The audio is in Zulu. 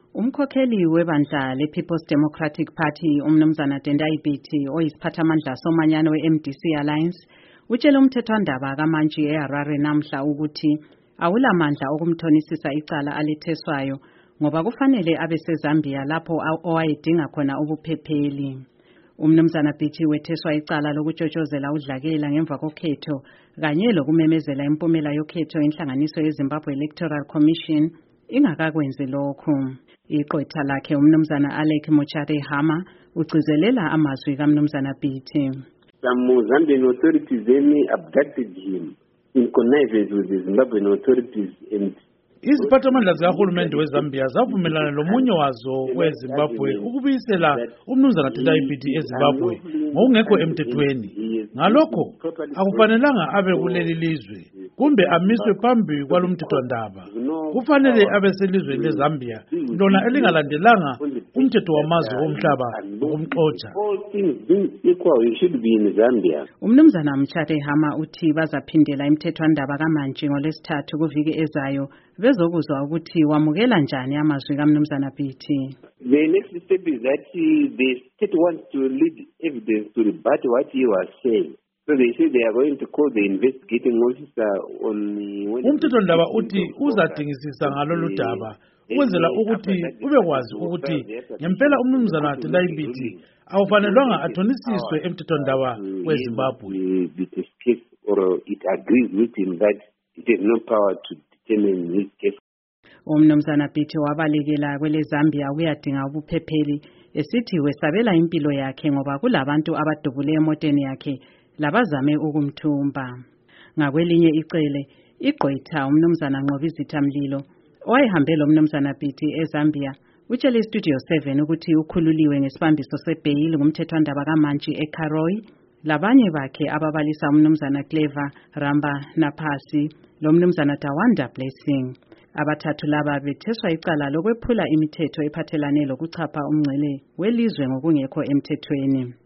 Umkhokheli webandla le-People's Democratic Party umnumzana Tendai Biti oyisiphathamandla somanyano we-MDC Alliance utshele umthethwandaba kaMantshi eHarare namhla ukuthi awulamandla okumthonisisa icala aletheswayo ngoba kufanele abe seZambia lapho owayedinga khona ubuphepheli. Umnumzana Biti wetheswa icala lokutshotshozela udlakela ngemva kokhetho kanye lokumemezela impumela yokhetho inhlanganiso yeZimbabwe Electoral Commission ingakakwenzi lokho. Iqotha lakhe umnumzana Alec Muchare-Hama ugcizelela amazwi kaMnumzana Biti. Some Zambian authorities abducted him in connivance with the Zimbabwean authorities and iziphathamandla zikahulumende weZambia zavumelana lomunye wazo weZimbabwe ukubuyisela umnumzana Tendai Biti eZimbabwe ngokungekho emthethweni. Ngalokho akufanelanga abe kuleli lizwe kumbe amiswe phambi kwalomthethwandaba. Kufanele abe selizweni leZambia lona elingalandelanga umthetho wamazwe omhlaba wokumxotsha. Umnumzana Muchare-Hama uthi bazaphindela imthethwandaba kaMantshi ngoLwesithathu kuviki ezayo bezokuzwa ukuthi wamukela njani amazwi kaMnumzana Biti. The next step is that the state wants to lead evidence to rebut what he was saying. So they say they are going to call the investigating officer on umthethwandaba uthi uzadingisisa ngalolu daba ukwenzela ukuthi ubekwazi ukuthi ngempela umnumzana Tendai Biti awufanelwanga athonisiswe emthethwandaba weZimbabwe. It agrees with him that it has no power to determine his case. Umnumzana Biti wabalekela kwele Zambia uyadinga ubuphepheli esithi wesabela impilo yakhe ngoba kulabantu abadubule emoteni yakhe labazame ukumthumba. Ngakwelinye icele igqwetha umnumzana Nqobizitha Mlilo owayehambela umnumzana Biti eZambia utshele Studio 7 ukuthi ukhululiwe ngesibambiso sebhayili ngumthethwandaba kaMantshi eKaroi labanye bakhe ababalisa umnumzana Clever Ramba Naphasi lomnumzana Tawanda Blessing. Abathathu laba betheswa icala lokwephula imithetho ephathelane lokuchapha umngcele welizwe ngokungekho emthethweni.